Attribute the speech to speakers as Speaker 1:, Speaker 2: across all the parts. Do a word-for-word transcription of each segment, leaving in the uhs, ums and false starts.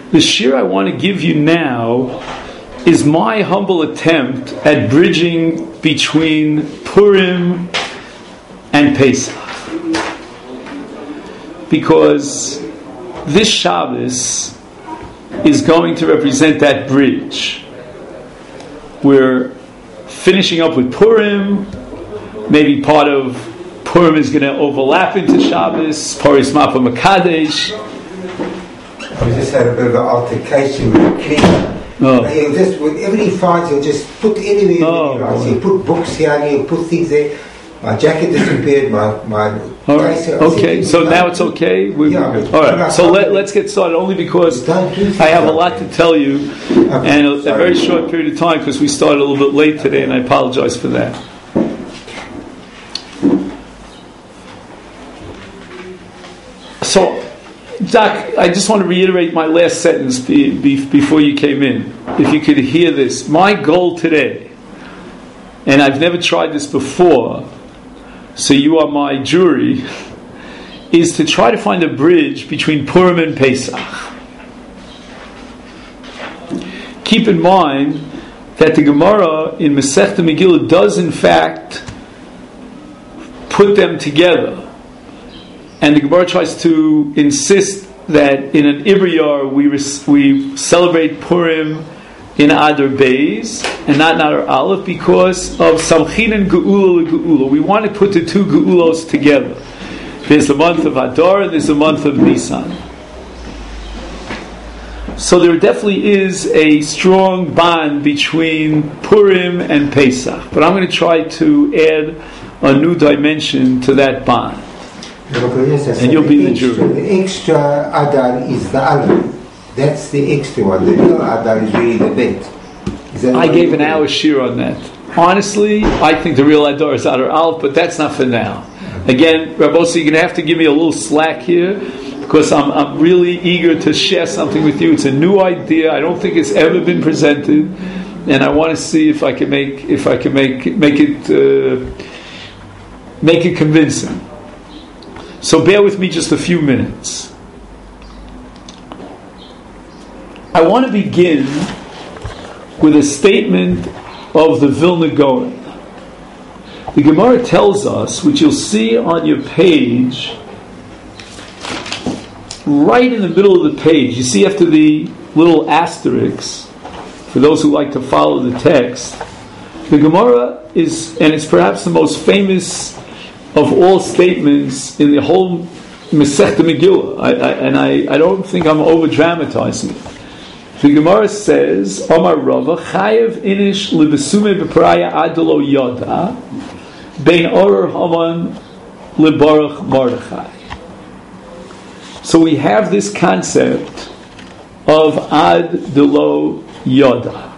Speaker 1: The shir I want to give you now is my humble attempt at bridging between Purim and Pesach. Because this Shabbos is going to represent that bridge. We're finishing up with Purim. Maybe part of Purim is going to overlap into Shabbos. Paris Mapa Makadesh.
Speaker 2: We just had a bit of an altercation with the cleaner.
Speaker 1: Oh.
Speaker 2: He'll just, whenever he finds, he'll just put anywhere.
Speaker 1: Oh,
Speaker 2: he likes. He'll put books here and he'll put things there. My jacket disappeared. My my.
Speaker 1: Right. Okay, so now it's okay. We,
Speaker 2: yeah,
Speaker 1: we're good. All right. So let, let's get started. Only because I have a lot to tell you, and a, a very short period of time because we started a little bit late today, and I apologize for that. So, Doc, I just want to reiterate my last sentence be, be, before you came in. If you could hear this, my goal today, and I've never tried this before, so you are my jury, is to try to find a bridge between Purim and Pesach. Keep in mind that the Gemara in Masechta Megillah does in fact put them together. And the Gemara tries to insist that in an Ibriyar we res- we celebrate Purim in Adar Beis and not in Adar Aleph because of Samchin and Geula Geula. We want to put the two Geulos together. There's the month of Adar and there's the month of Nisan. So there definitely is a strong bond between Purim and Pesach. But I'm going to try to add a new dimension to that bond. And you'll be the jury.
Speaker 2: The extra Adar is the Aleph. That's the extra one. The real Adar is really the Bet.
Speaker 1: I gave an hour shir on that. Honestly, I think the real Adar is Adar Aleph, but that's not for now. Again, Rabbosi, you're going to have to give me a little slack here because I'm I'm really eager to share something with you. It's a new idea. I don't think it's ever been presented, and I want to see if I can make if I can make make it uh, make it convincing. So bear with me just a few minutes. I want to begin with a statement of the Vilna Gaon. The Gemara tells us, which you'll see on your page, right in the middle of the page, you see after the little asterisks, for those who like to follow the text, the Gemara is, and it's perhaps the most famous of all statements in the whole Masechta Megillah, I, I, and I, I don't think I'm over-dramatizing it. The Gemara says, Omar Rava, Chayev inish lebesume b'paraya adolo yoda, bein oror haman lebarach Mordechai. So we have this concept of ad delo yoda.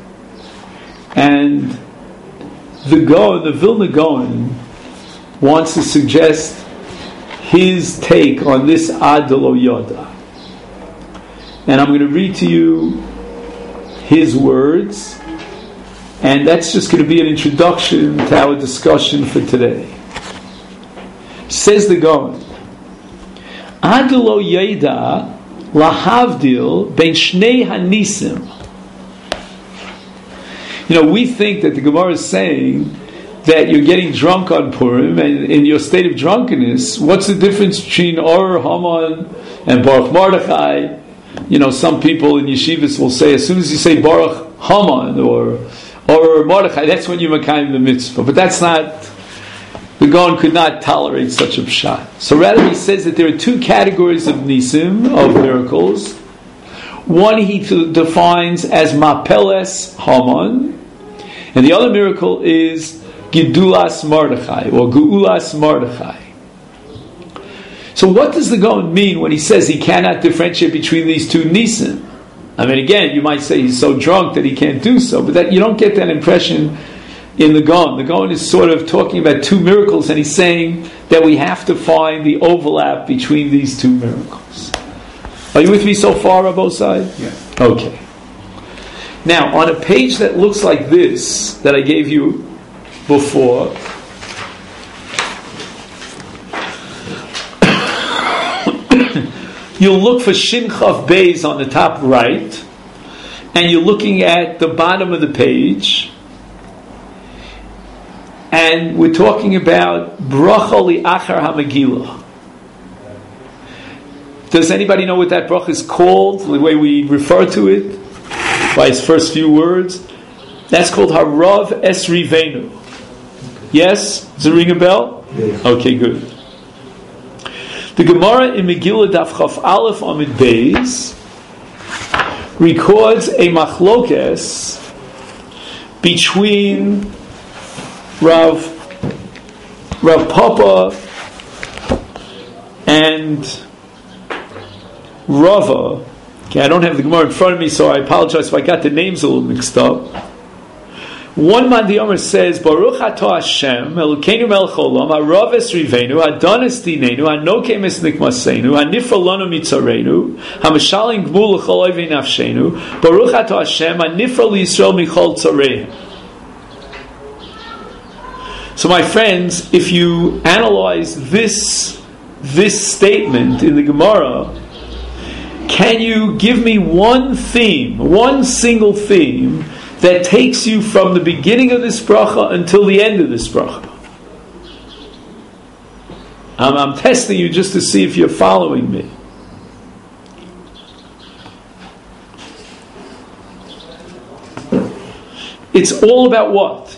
Speaker 1: And the Gaon, the Vilna Gaon, wants to suggest his take on this ad delo yoda. And I'm going to read to you his words, and that's just going to be an introduction to our discussion for today. Says the Gaon, Ad lo yeda lahavdil ben shnei hanisim. You know, we think that the Gemara is saying that you're getting drunk on Purim, and in your state of drunkenness, what's the difference between Or Haman and Baruch Mordechai? You know, some people in yeshivas will say, as soon as you say Baruch Haman or or Mordechai, that's when you're Makayim the mitzvah. But that's not, the Gaon could not tolerate such a pshat. So rather he says that there are two categories of nisim, of miracles. One he t- defines as Mapeles Haman, and the other miracle is Gidulas Mordechai, or Geulas Mordechai. So what does the Gaon mean when he says he cannot differentiate between these two nisim? I mean, again, you might say he's so drunk that he can't do so, but that you don't get that impression in the Gaon. The Gaon is sort of talking about two miracles, and he's saying that we have to find the overlap between these two miracles. Are you with me so far, Rabosai?
Speaker 2: Yeah.
Speaker 1: Okay. Now, on a page that looks like this, that I gave you before, you'll look for Shin Chav Beis on the top right, and you're looking at the bottom of the page, and we're talking about Bracha li Achar HaMegillah. Does anybody know what that bracha is called? The way we refer to it, by its first few words, that's called Harav Esrivenu. Yes, does it ring a bell?
Speaker 2: Yes.
Speaker 1: Okay, good. The Gemara in Megillah Daf Chaf Aleph Amid Beis records a machlokes between Rav Rav Papa and Rava. Okay, I don't have the Gemara in front of me, so I apologize if I got the names a little mixed up. One man the Omer says, Baruch Atah Hashem, Elokeinu melech olam, harav esrivenu, hadonis dinenu, hanokem es nikmasenu, hanifra lanu mitzareinu, hamashalim gmul l'chol oivei nafshenu, Baruch Atah Hashem, hanifra liYisrael michol tzareim. So my friends, if you analyze this this statement in the Gemara, can you give me one theme, one single theme, that takes you from the beginning of this bracha until the end of this bracha? I'm, I'm testing you just to see if you're following me. It's all about what?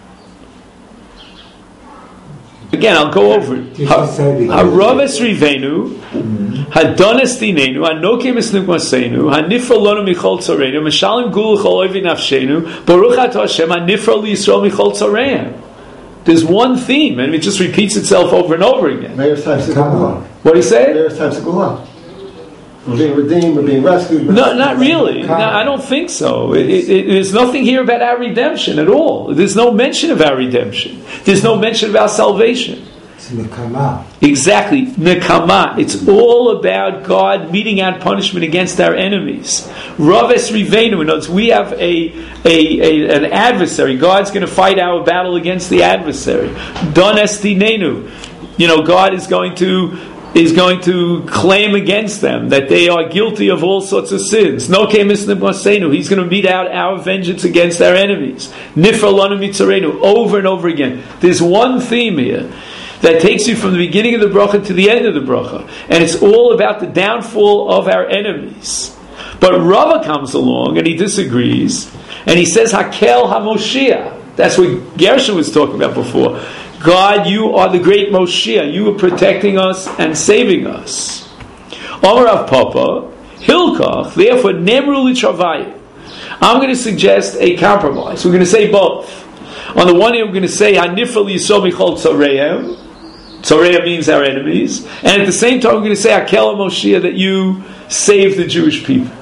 Speaker 1: Again, I'll go over it. Harav esrivenu, hadonis dinenu, hanokem es nikmasenu, hanifra lanu michol tzareinu, mashalim gul l'chol oivei nafshenu, Baruch Atah Hashem, hanifra liYisrael michol tzareim. There's one theme, and it just repeats itself over and over again.
Speaker 3: Meir's time Segula.
Speaker 1: What do you say?
Speaker 3: Meir's time Segula. We're being redeemed, we're being rescued.
Speaker 1: No, not really. No, I don't think so. It, it, it, there's nothing here about our redemption at all. There's no mention of our redemption. There's no mention of our salvation.
Speaker 2: It's nekama.
Speaker 1: Exactly, nekama. It's all about God meting out punishment against our enemies. Rav esrivenu. In other words, we have a, a, a an adversary. God's going to fight our battle against the adversary. Don estinenu. You know, God is going to is going to claim against them that they are guilty of all sorts of sins. No kemisnibmasenu. He's going to mete out our vengeance against our enemies. Nifra lanu mitzarenu. Over and over again. There's one theme here that takes you from the beginning of the bracha to the end of the bracha, and it's all about the downfall of our enemies. But Rava comes along and he disagrees, and he says Hakel HaMoshiach. That's what Gershon was talking about before. God, you are the great Moshiach. You are protecting us and saving us. Omer Rav Papa, Hilkach, therefore, Nemru L'Travayim. I'm going to suggest a compromise. We're going to say both. On the one hand, we're going to say, Hanifra L'Yisrael Michol Tzareim. Tzareim means our enemies. And at the same time, we're going to say, Hakel HaMoshiach, that you save the Jewish people.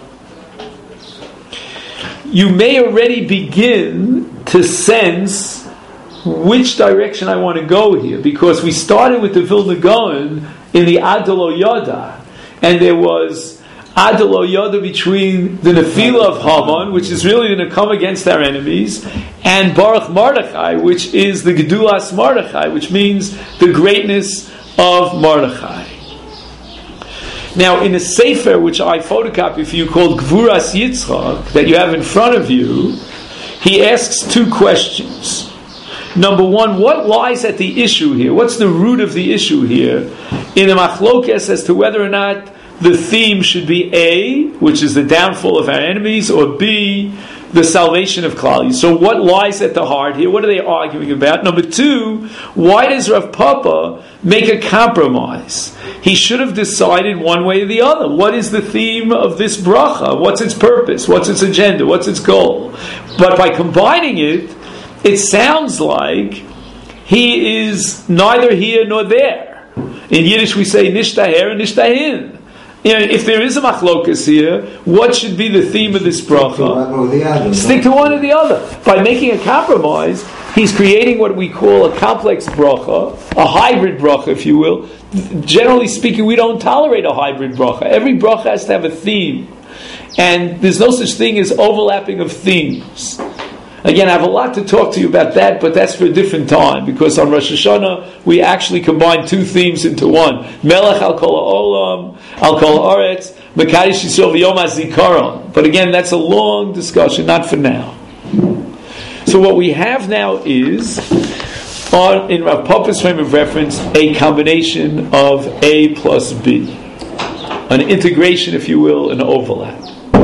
Speaker 1: You may already begin to sense which direction I want to go here, because we started with the Vilna Gaon in the Adlo Yoda, and there was Adlo Yoda between the Nefila of Haman, which is really going to come against our enemies, and Baruch Mordechai, which is the Gedulas Mordechai, which means the greatness of Mordechai. Now, in a sefer which I photocopy for you called Gvuras Yitzchak, that you have in front of you, he asks two questions. Number one, what lies at the issue here? What's the root of the issue here in the machlokes as to whether or not the theme should be A, which is the downfall of our enemies, or B, the salvation of Klal Yisrael? So what lies at the heart here? What are they arguing about? Number two, why does Rav Papa make a compromise? He should have decided one way or the other. What is the theme of this bracha? What's its purpose? What's its agenda? What's its goal? But by combining it, it sounds like he is neither here nor there. In Yiddish we say nishtaher and nishtahin. You know, if there is a machlokas here, what should be the theme of this bracha? Stick to one or the other. By making a compromise, he's creating what we call a complex bracha, a hybrid bracha, if you will. Generally speaking, we don't tolerate a hybrid bracha. Every bracha has to have a theme. And there's no such thing as overlapping of themes. Again, I have a lot to talk to you about that, but that's for a different time, because on Rosh Hashanah, we actually combine two themes into one. Melech al kol ha'olam, al kol ha'aretz, Mekadosh Yisrael v'yom ha'zikaron. But again, that's a long discussion, not for now. So what we have now is, on, in Rav Papa's frame of reference, a combination of A plus B. An integration, if you will, an overlap.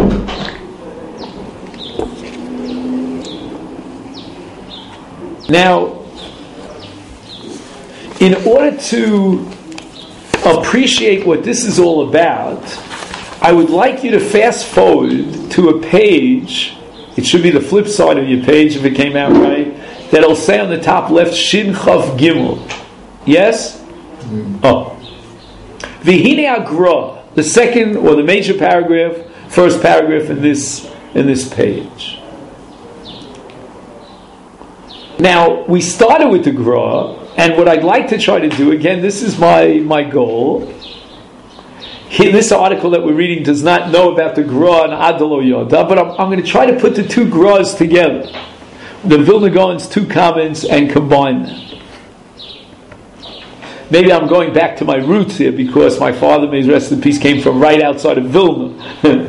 Speaker 1: Now, in order to appreciate what this is all about, I would like you to fast forward to a page. It should be the flip side of your page if it came out right. That'll say on the top left, Shin Chav Gimel. Yes? Mm. Oh. V'hine Agra, the second or the major paragraph, first paragraph in this in this page. Now, we started with the Gra, and what I'd like to try to do, again, this is my, my goal. Here, this article that we're reading does not know about the Gra and Adalo Yoda, but I'm, I'm going to try to put the two Gras together, the Vilna Gaon's two comments, and combine them. Maybe I'm going back to my roots here, because my father, may his rest in peace, came from right outside of Vilna.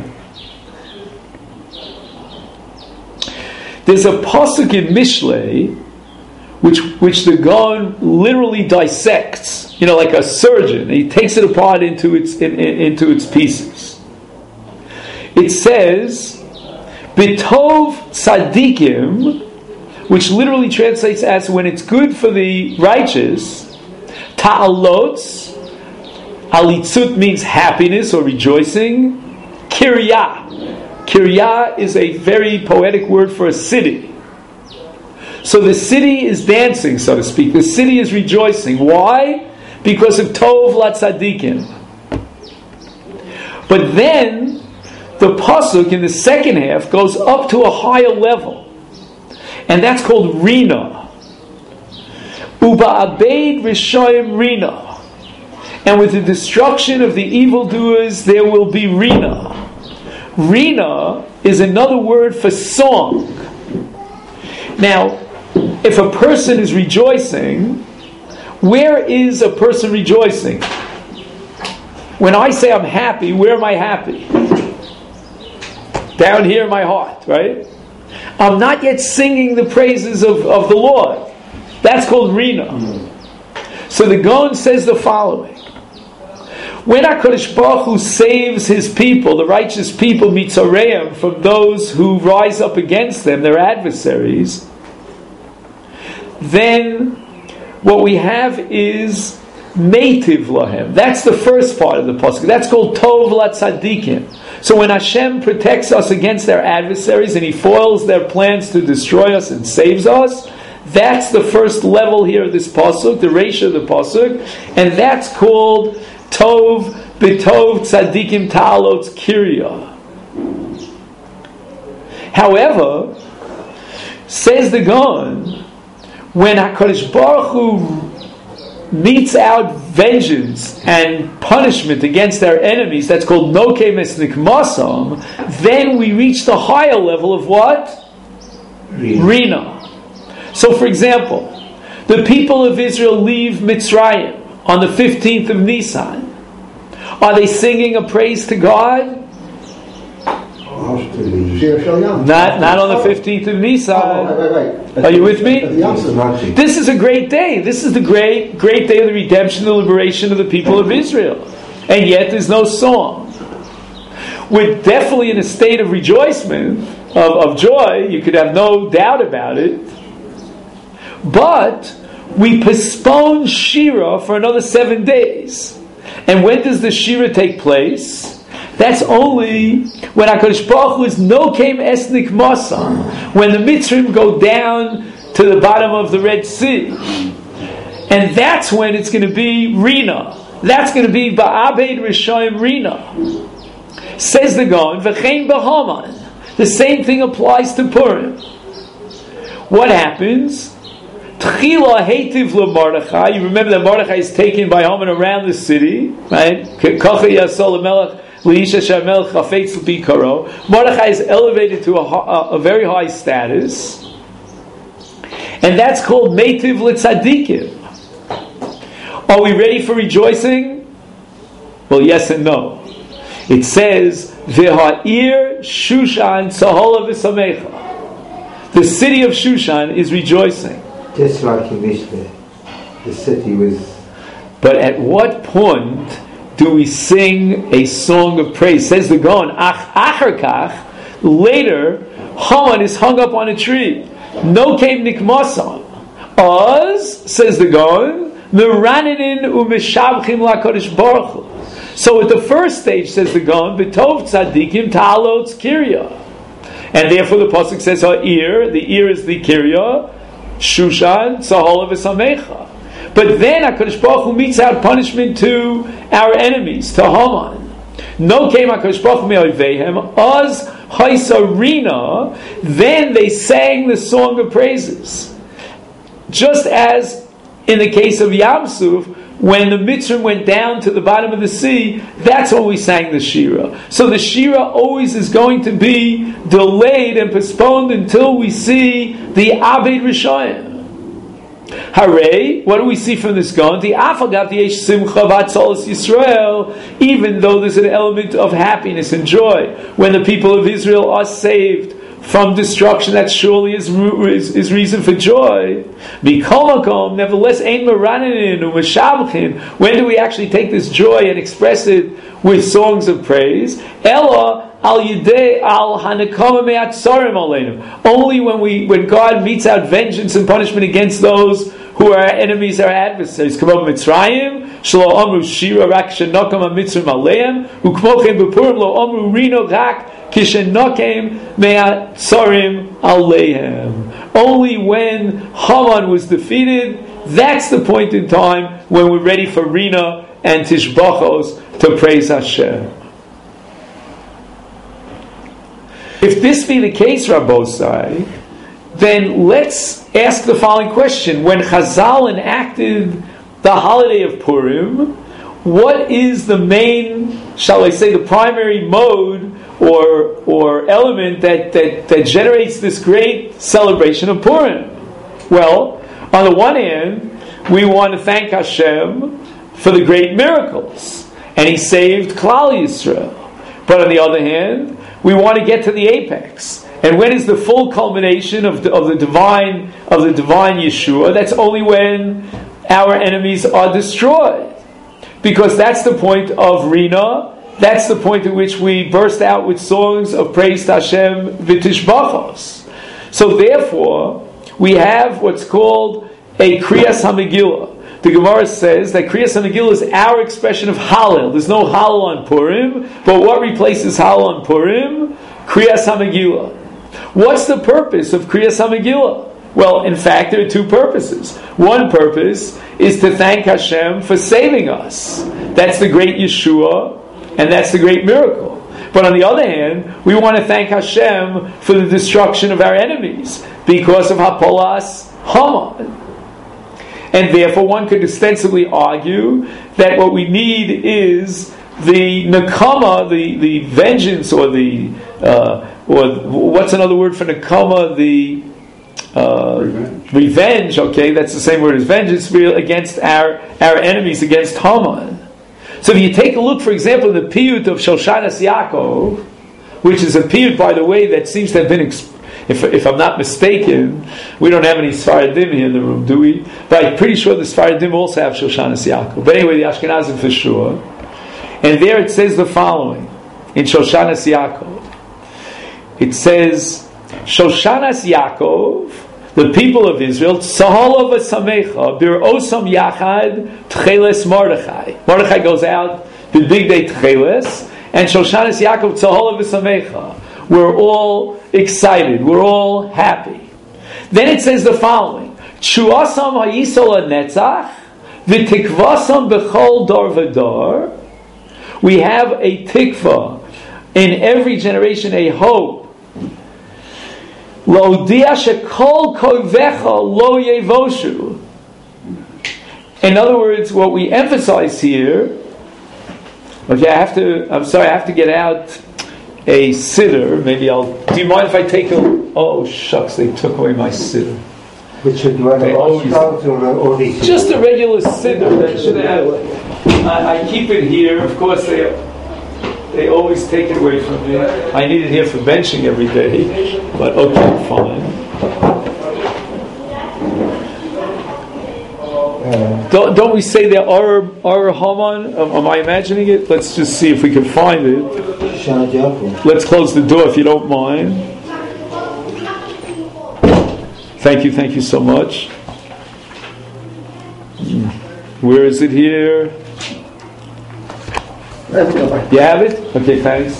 Speaker 1: There's a pasuk in Mishlei which which the Gaon literally dissects, you know, like a surgeon. He takes it apart into its in, in, into its pieces. It says, "B'tov tzadikim," which literally translates as "when it's good for the righteous." Ta'alotz, alitzut means happiness or rejoicing. Kiryah. Kiryah is a very poetic word for a city. So the city is dancing, so to speak. The city is rejoicing. Why? Because of Tov Latzadikim. But then, the pasuk in the second half goes up to a higher level. And that's called Rina. Uba'abed Rishoyim Rina. And with the destruction of the evildoers, there will be Rina. Rina is another word for song. Now, if a person is rejoicing, where is a person rejoicing? When I say I'm happy, where am I happy? Down here in my heart, right? I'm not yet singing the praises of, of the Lord. That's called Rina. So the Gaon says the following. When HaKadosh Baruch Hu saves His people, the righteous people, Mitzareim, from those who rise up against them, their adversaries, then what we have is Native Lahem. That's the first part of the pasuk. That's called Tov Latzadikim. So when Hashem protects us against their adversaries and He foils their plans to destroy us and saves us, that's the first level here of this pasuk, the ratio of the pasuk, and that's called Tov B'tov Tzadikim Ta'alotz Kirya. However, says the Gaon, when HaKadosh Baruch Hu metes out vengeance and punishment against our enemies, that's called Nokeh Mesnikmasam, then we reach the higher level of what? Rina. Rina. So for example, the people of Israel leave Mitzrayim on the fifteenth of Nisan. Are they singing a praise to God? Not, not on the fifteenth of Nisan.
Speaker 3: Oh, right, right, right.
Speaker 1: Are you with me? This is a great day. This is the great, great day of the redemption, the liberation of the people of Israel. And yet there's no song. We're definitely in a state of rejoicing, of, of joy. You could have no doubt about it. But we postpone Shira for another seven days. And when does the Shira take place? That's only when HaKadosh Baruch Hu is Nokem Esnik Masa, when the Mitzrim go down to the bottom of the Red Sea. And that's when it's going to be Rina. That's going to be Ba'abed Rishoyim Rina. Says the Gaon, V'chein B'haman. The same thing applies to Purim. What happens? Tchila Heitiv LeMordechai. You remember that Mordechai is taken by Haman around the city, right? Kocha Yasol Melech Leisha Shamel Chafetz Bikaro. Mordechai is elevated to a, a, a very high status. And that's called Meitiv L'Tzadikim. Are we ready for rejoicing? Well, yes and no. It says, V'ha'ir Shushan Tzahola V'Samecha. The city of Shushan is rejoicing.
Speaker 2: Just like in Mishnah, the city was...
Speaker 1: But at what point do we sing a song of praise? Says the Gaon, Ach Achar Kach, later, Haman is hung up on a tree. No came nikmasan. Oz, says the Gaon, Meraninin u'mishavchim la'kodesh baruch hu. So at the first stage, says the Gaon, B'tov tzadikim ta'alot kirya. And therefore the pasuk says, Ha'ir, the ear is the kirya, Shushan, Tzahola v'samecha. But then HaKadosh Baruch Hu meets out punishment to our enemies, to Haman. No came HaKadosh Baruch Hu me'oivehem, Oz haisarina, then they sang the song of praises. Just as in the case of Yamsuf, when the Mitzrayim went down to the bottom of the sea, that's when we sang the Shira. So the Shira always is going to be delayed and postponed until we see the Abed Rishayim. Hooray! What do we see from this Gaon? The Afagat Yesh Simcha Vatzolos Yisrael, even though there's an element of happiness and joy when the people of Israel are saved from destruction, that surely is, is, is reason for joy. Mikol, nevertheless, ein meranin u'mishavchin. When do we actually take this joy and express it with songs of praise? Ella al yidei al hanekama me'atzarim aleinu. Only when we when God meets out vengeance and punishment against those who are our enemies, our adversaries. K'mo Mitzrayim shelo amru shira rak shenokam hamitzrim aleim u'kmochem b'purim lo amru rino rak Kishenokem me'atzarim aleihem. Only when Haman was defeated, that's the point in time when we're ready for Rina and Tishbachos to praise Hashem. If this be the case, Rabbosai, then let's ask the following question. When Chazal enacted the holiday of Purim, what is the main, shall I say, the primary mode or or element that, that, that generates this great celebration of Purim? Well, on the one hand, we want to thank Hashem for the great miracles, and He saved Klal Yisrael. But on the other hand, we want to get to the apex. And when is the full culmination of the, of the divine of the divine Yeshua? That's only when our enemies are destroyed. Because that's the point of Rina. That's the point at which we burst out with songs of praise to Hashem v'tishbachos. So therefore, we have what's called a Kriyas HaMegillah. The Gemara says that Kriyas HaMegillah is our expression of Hallel. There's no Hallel on Purim, but what replaces Hallel on Purim? Kriyas HaMegillah. What's the purpose of Kriyas HaMegillah? Well, in fact, there are two purposes. One purpose is to thank Hashem for saving us. That's the great Yeshua, and that's the great miracle. But on the other hand, we want to thank Hashem for the destruction of our enemies because of Hapolas Haman. And therefore one could ostensibly argue that what we need is the Nakama, the, the vengeance, or the uh, or what's another word for Nakama? The uh, revenge. revenge. Okay, that's the same word as vengeance against our our enemies, against Haman. So if you take a look, for example, in the piyut of Shoshanas Yaakov, which is a piyut, by the way, that seems to have been, exp- if, if I'm not mistaken, we don't have any Sfaradim here in the room, do we? But I'm pretty sure the Sfaradim also have Shoshanas Yaakov. But anyway, the Ashkenazim for sure. And there it says the following, in Shoshanas Yaakov. It says, Shoshanas Yaakov, the people of Israel, Tzahola v'samecha, bir osam yachad tcheles Mordechai. Mordechai goes out the big day tcheles, and Shoshanas Yaakov Tzahola v'samecha. We're all excited. We're all happy. Then it says the following: Chuasam ha'yisol ha'netzach v'tikvasam b'chol dor v'dor. We have a tikva in every generation, a hope. Lo'odia shekol kovecha lo yevoshu. In other words, what we emphasize here. Okay, I have to. I'm sorry, I have to get out a siddur. Maybe I'll. Do you mind if I take a? Oh shucks, they took away my siddur.
Speaker 2: Which should one
Speaker 1: They
Speaker 2: of
Speaker 1: always-
Speaker 2: us or, or this?
Speaker 1: Just a regular siddur that should have. I, I keep it here. Of course, they they always take it away from me. I need it here for benching every day. But okay, fine.
Speaker 2: Uh,
Speaker 1: Don't, don't we say there are are Haman? Am, am I imagining it? Let's just see if we can find it.
Speaker 2: Shoshana Yaakov.
Speaker 1: Let's close the door if you don't mind. Thank you, thank you so much. Where is it here? You have it? Okay, thanks.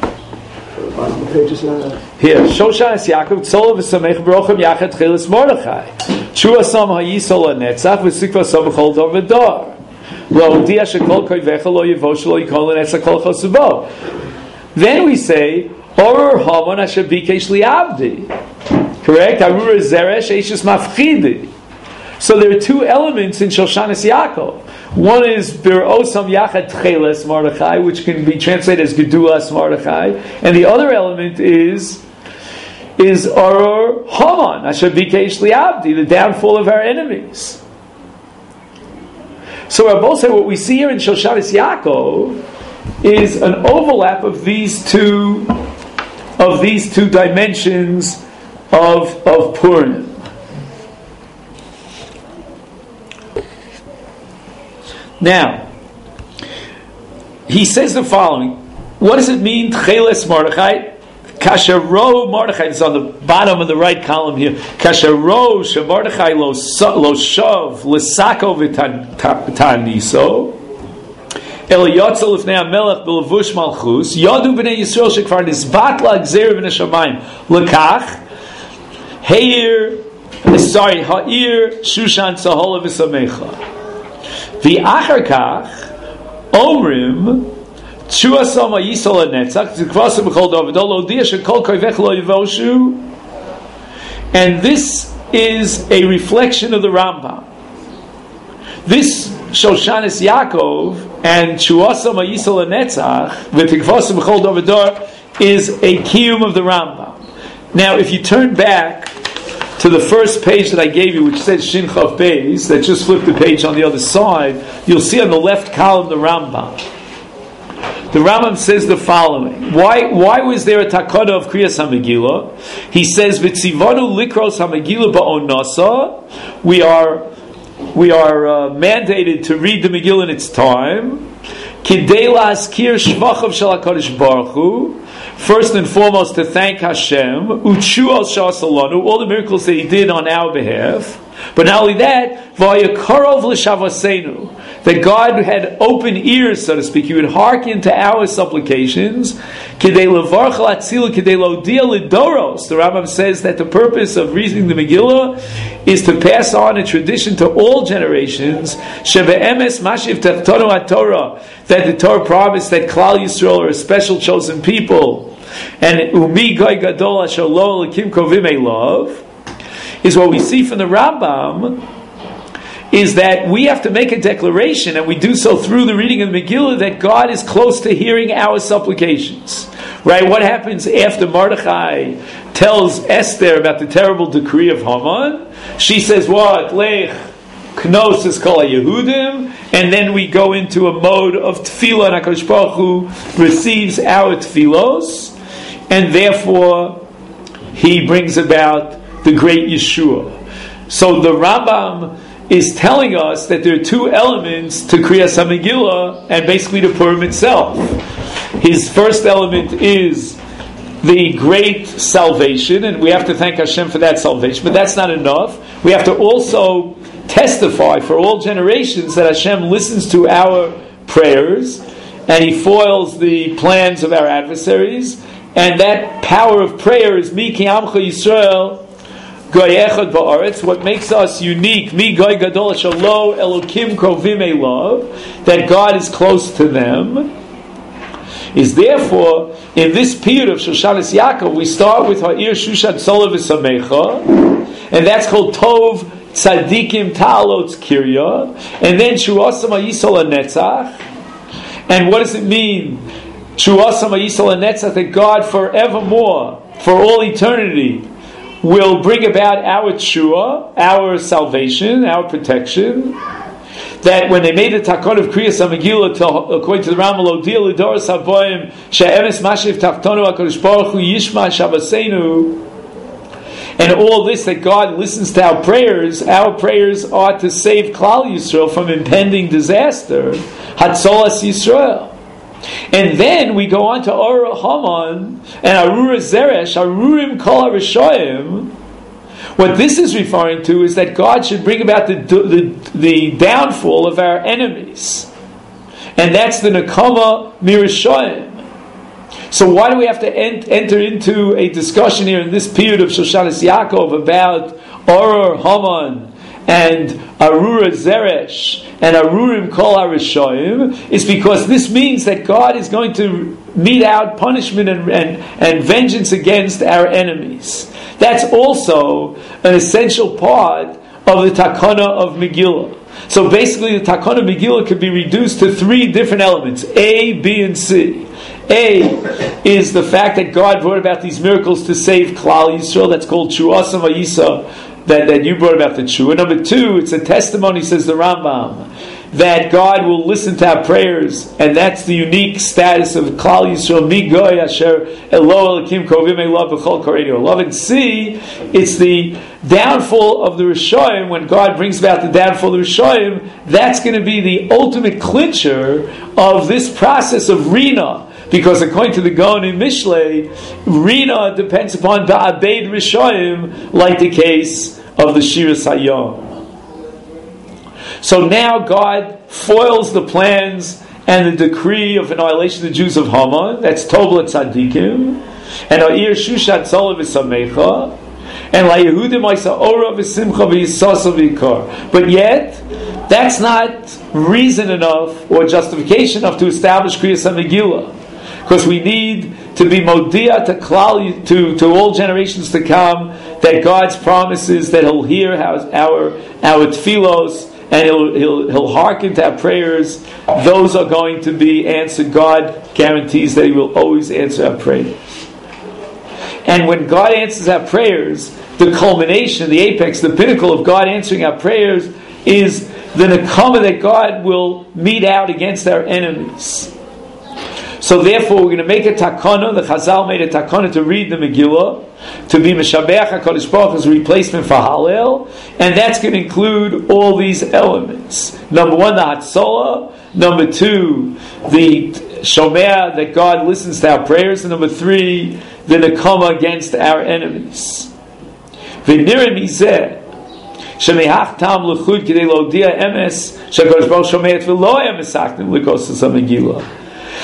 Speaker 1: Here, Shoshanas Yaakov Tzolav V'Samech Brochem Yachat Chilas Mordechai. Shua Sam Hayisol Netzach V'Sikva Sam B'Chol Dor V'Dor. Lo Dia Shekol Koyvecha Lo Yevo Shelo Yikol Netzach Kol Chosubo. Then we say Orur Haman Asher Bikesh Li'Abdi. Correct? Arura Zeresh Eishes Mafchidi. So there are two elements in Shoshanas Yaakov. One is Bir'osam Yachat Cheles Mordechai, which can be translated as Gedulas Mordechai, and the other element is is Arur Haman Asher Bikesh Li'Abdi, the downfall of our enemies. So Rabbi said what we see here in Shoshanas Yaakov is an overlap of these two of these two dimensions of of Purim. Now, he says the following. What does it mean, Tcheles Mordechai? Kashero Mordechai, it's on the bottom of the right column here. Kashero Mordechai lo shav l'sako v'taniso el yotzel l'fnei hamelech b'levush malchus yadu b'nei Yisrael shekvar nisbat la'gzer b'nei shamayim l'kach heir sorry ha'ir shushan tzahola v'samecha v'achar kach omrim Tshuasam Yisol Netzach Zikvasim B'Chol Davidol Odia Shekol Koyvech Lo Yivoshu, and this is a reflection of the Rambam. This Shoshanas Yaakov and Tshuasam Yisol Netzach V'Tikvasim B'Chol Davidor is a kiyum of the Rambam. Now, if you turn back to the first page that I gave you, which says Shin Chav Beis, that just flipped the page on the other side, you'll see on the left column the Rambam. The Rambam says the following. Why why was there a takana of Kriyas HaMegillah? He says, V'tzivanu likros HaMegillah ba'onasa. We are we are uh, mandated to read the Megillah in its time. Kidei la'askir shvachav shel HaKadosh Baruch Hu. First and foremost, to thank Hashem. Utshu al sha'asalanu. All the miracles that He did on our behalf. But not only that, v'yakarov l'shavasenu, that God had open ears, so to speak. He would hearken to our supplications. Kidei levarch l'atzilu, kidei lodia l'doros. The Rambam says that the purpose of reading the Megillah is to pass on a tradition to all generations. Sheve'emes mashiv techtonu HaTorah, that the Torah promised that Klal Yisrael are a special chosen people. And umi goy gadol asher lo elikim kovim elav, is what we see from the Rambam, is that we have to make a declaration, and we do so through the reading of the Megillah, that God is close to hearing our supplications. Right? What happens after Mordechai tells Esther about the terrible decree of Haman? She says, what? Lech knos es kol Yehudim, and then we go into a mode of tefillah, and HaKadosh Baruch Hu receives our tefillos, and therefore He brings about the great Yeshua. So the Rambam is telling us that there are two elements to Kriyas HaMegillah and basically to Purim itself. His first element is the great salvation, and we have to thank Hashem for that salvation, but that's not enough. We have to also testify for all generations that Hashem listens to our prayers and He foils the plans of our adversaries, and that power of prayer is Mi Ki Amcha Yisrael what makes us unique, mi goy gadol shalo elokim krovim elav, that God is close to them, is therefore in this period of Shoshanas Yaakov we start with Ha'ir Shushan Tzolav V'Samecha, and that's called Tov Tzadikim Ta'alotz Kirya, and then Shuasam Ha'yisol HaNetzach. And what does it mean? Shuasam Ha'yisol HaNetzach, that God forevermore, for all eternity, will bring about our tshuah, our salvation, our protection. That when they made the takon of Kriyas HaMegillah, according to the Rambam, Lodiel Lidoros Haboim She'emes Mashiv Tachtonu HaKadosh Baruch Hu Yishma Shabbaseinu, and all this, that God listens to our prayers. Our prayers are to save Klal Yisrael from impending disaster, Hatzolas Yisrael. And then we go on to Or Haman and Arura Zeresh, Arurim Kol HaRishoyim. What this is referring to is that God should bring about the, the, the downfall of our enemies. And that's the Nekama Mirishoyim. So why do we have to ent- enter into a discussion here in this period of Shoshanas Yaakov about Or Haman and Arura Zeresh and Arurim Kol HaRishoyim? It's because this means that God is going to mete out punishment and, and, and vengeance against our enemies. That's also an essential part of the Takana of Megillah. So basically the Takana of Megillah could be reduced to three different elements, A, B, and C. A is the fact that God brought about these miracles to save Klal Yisrael. That's called Tshuasam Vayisa, that, that you brought about the Tshuah. Number two, it's a testimony, says the Rambam, that God will listen to our prayers, and that's the unique status of Klal Yisrael. Mi goy asher elo elikim krovim elav b'chol kareinu. Love and see, it's the downfall of the Rishoyim. When God brings about the downfall of the Rishoyim, that's going to be the ultimate clincher of this process of Rina. Because according to the Gaon in Mishlei, Rina depends upon Ba'abeid Rishoyim, like the case of the Shiras Hayom. So now God foils the plans and the decree of annihilation of the Jews of Haman. That's Tobla Tzadikim. And Ha'ir Shushan Tzolav V'Samecha. And La Yehudim Oisa Ora V'Simcha V'Yisasa V'Yikar. But yet, that's not reason enough or justification enough to establish Kriyas HaMegillah. Because we need to be Modia to Klal, to, to all generations to come, that God's promises that He'll hear our our, our tefillos, and he'll, he'll he'll hearken to our prayers. Those are going to be answered. God guarantees that He will always answer our prayers. And when God answers our prayers, the culmination, the apex, the pinnacle of God answering our prayers is the nekama that God will mete out against our enemies. So therefore, we're going to make a takana. The Chazal made a takana to read the Megillah, to be Meshabeach HaKadosh Baruch Hu as a replacement for Hallel, and that's going to include all these elements. Number one, the Hatzolah. Number two, the Shomea, that God listens to our prayers. And number three, the Nekama against our enemies. V'nira mizeh shemehach tam l'chud k'dei lodia emes shekadosh baruch shomeet v'lo emesachtim l'kosas ha-Megillah.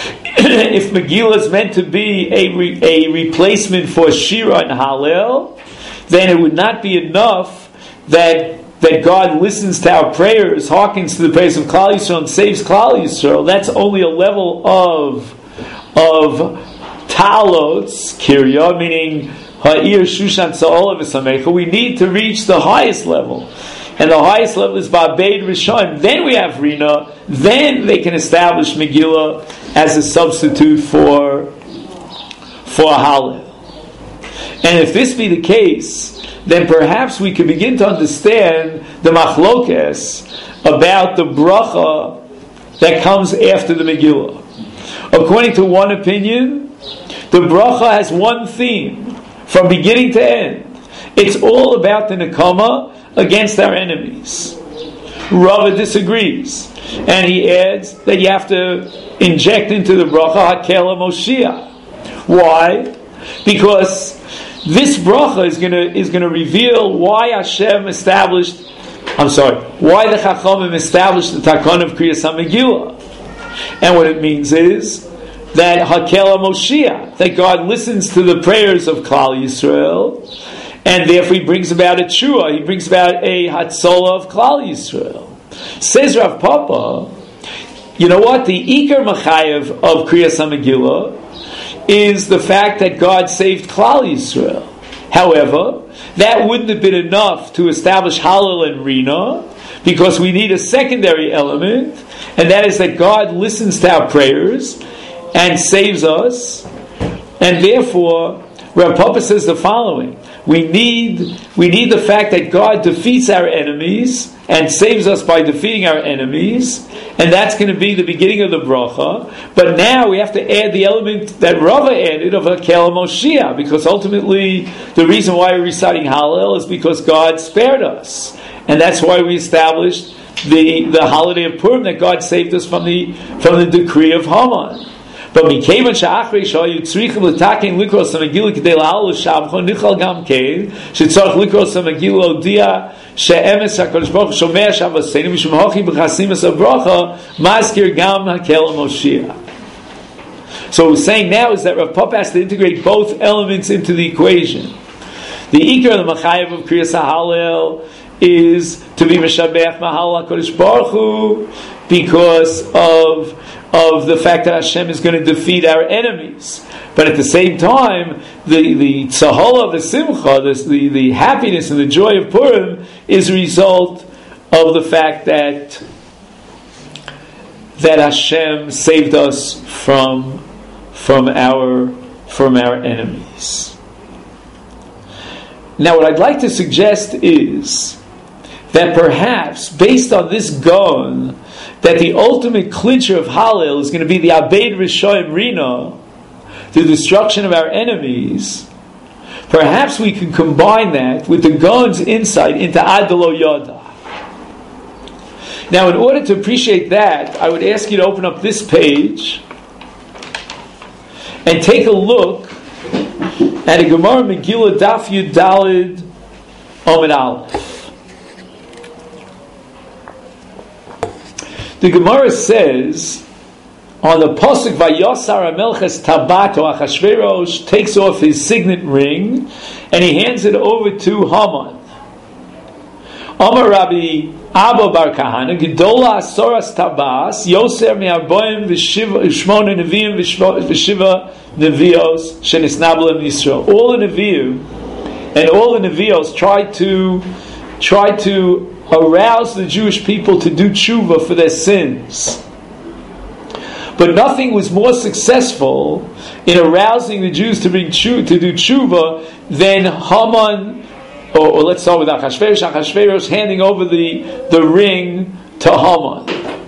Speaker 1: If Megillah is meant to be a, re, a replacement for Shira and Hallel, then it would not be enough that that God listens to our prayers, hearkens to the prayers of Klal Yisrael, and saves Klal Yisrael. That's only a level of of talos kirya, meaning ha'ir shushan tza'olav v'samecha. We need to reach the highest level. And the highest level is Ba'abeid Rishon. Then we have Rina. Then they can establish Megillah as a substitute for for Hallel. And if this be the case, then perhaps we can begin to understand the machlokes about the bracha that comes after the Megillah. According to one opinion, the bracha has one theme from beginning to end. It's all about the nekama against our enemies. Rava disagrees, and he adds that you have to inject into the bracha Hakela Moshiach. Why? Because this bracha is going to is going to reveal why Hashem established. I'm sorry, why the Chachamim established the Takon of Kriyas HaMegillah, and what it means is that Hakela Moshiach, that God listens to the prayers of Klal Yisrael. And therefore he brings about a tshuah, he brings about a hatzolah of Klal Yisrael. Says Rav Papa, you know what? The Iker Machayev of Kriyas HaMegillah is the fact that God saved Klal Yisrael. However, that wouldn't have been enough to establish Hallel and Rina, because we need a secondary element, and that is that God listens to our prayers and saves us, and therefore Rav Papa says the following: We need we need the fact that God defeats our enemies and saves us by defeating our enemies, and that's going to be the beginning of the bracha. But now we have to add the element that Rava added of Hakel Moshiach, because ultimately the reason why we're reciting Hallel is because God spared us, and that's why we established the the holiday of Purim, that God saved us from the from the decree of Haman. But mikevan she'achrei shayu tzrichim l'taken likros ha'megillah k'dei la'al l'shavcho nichal gam kein shetzarich likros ha'megillah odia she'emes ha'kadosh baruch hu shomea shavaseinu mishum hochi b'chasimas ha'bracha mazkir gam hakel Moshiach. So what we're saying now is that Rav Papa has to integrate both elements into the equation. The ikar of the machayev of Kriyas HaHallel is to be Meshabeach Mahal HaKadosh Baruch Hu because of, of the fact that Hashem is going to defeat our enemies. But at the same time, the, the tzahola, the simcha, the, the, the happiness and the joy of Purim is a result of the fact that that Hashem saved us from, from, our, from our enemies. Now what I'd like to suggest is that perhaps, based on this Gaon, that the ultimate clincher of Hallel is going to be the Abeid Rishoyim Rina, the destruction of our enemies. Perhaps we can combine that with the Gaon's insight into Adelo Yoda. Now, in order to appreciate that, I would ask you to open up this page and take a look at a Gemara Megillah Daf Yud Dalid Amud Aleph. The Gemara says, on the pasuk Vayosar Amelches Tabato, Achashverosh takes off his signet ring and he hands it over to Haman. Amar Rabbi Abba Bar Kahana, Gedola Asoras Tabas, Yoser Me'arboim V'shmona Neviim V'shiva Nevios Shenisnablim Yisrael. All the Neviim and all the Nevios tried to tried to arouse the Jewish people to do tshuva for their sins. But nothing was more successful in arousing the Jews to bring tshuva, to do tshuva than Haman, or, or let's start with Achashverosh, Achashverosh handing over the, the ring to Haman.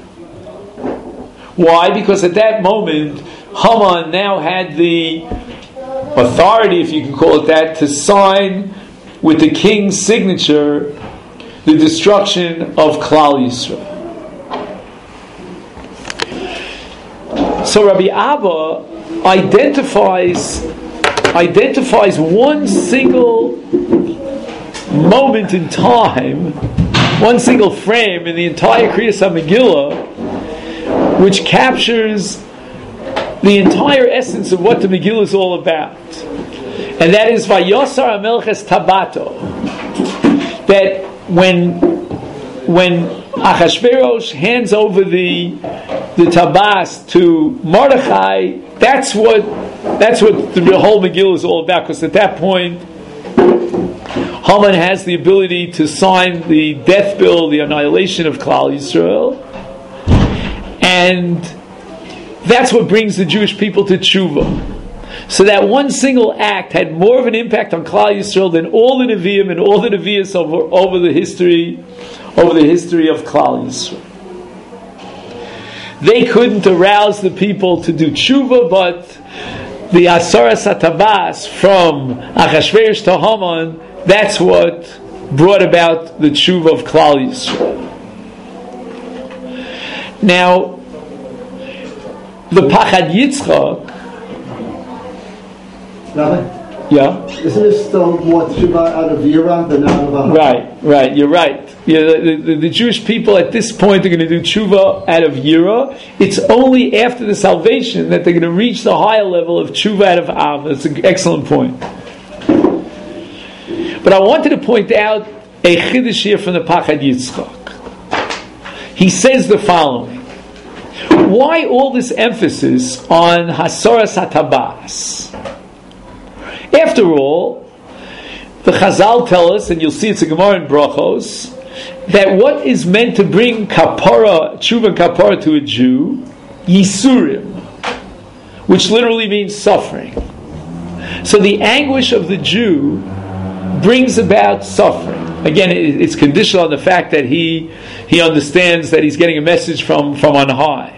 Speaker 1: Why? Because at that moment, Haman now had the authority, if you can call it that, to sign with the king's signature the destruction of Klal Yisrael. So Rabbi Abba identifies identifies one single moment in time, one single frame in the entire Kriyas HaMegillah, which captures the entire essence of what the Megillah is all about. And that is Vayosar Amelches Tabato. That when when Achashverosh hands over the the tabas to Mordechai, that's what that's what the whole Megillah is all about. Because at that point, Haman has the ability to sign the death bill, the annihilation of Klal Yisrael, and that's what brings the Jewish people to tshuva. So that one single act had more of an impact on Klal Yisrael than all the Nevi'im and all the Nevi'as over, over the history, over the history of Klal Yisrael. They couldn't arouse the people to do tshuva, but the Asaras HaTabas from Achashverosh to Haman, that's what brought about the tshuva of Klal Yisrael. Now, the Pachad Yitzchak.
Speaker 3: Nothing?
Speaker 1: Yeah.
Speaker 3: Isn't this still more tshuva out of Yira than out of Ahava?
Speaker 1: Right, right, you're right. Yeah, the, the, the Jewish people at this point are going to do tshuva out of Yira. It's only after the salvation that they're going to reach the higher level of tshuva out of Av. That's an excellent point. But I wanted to point out a chiddush here from the Pachad Yitzchak. He says the following: why all this emphasis on Hasoras HaTabas? After all, the Chazal tell us, and you'll see it's a Gemara in Brachos, that what is meant to bring kapara, tshuva and kapara to a Jew, yisurim, which literally means suffering. So the anguish of the Jew brings about suffering. Again, it's conditional on the fact that he he understands that he's getting a message from, from on high.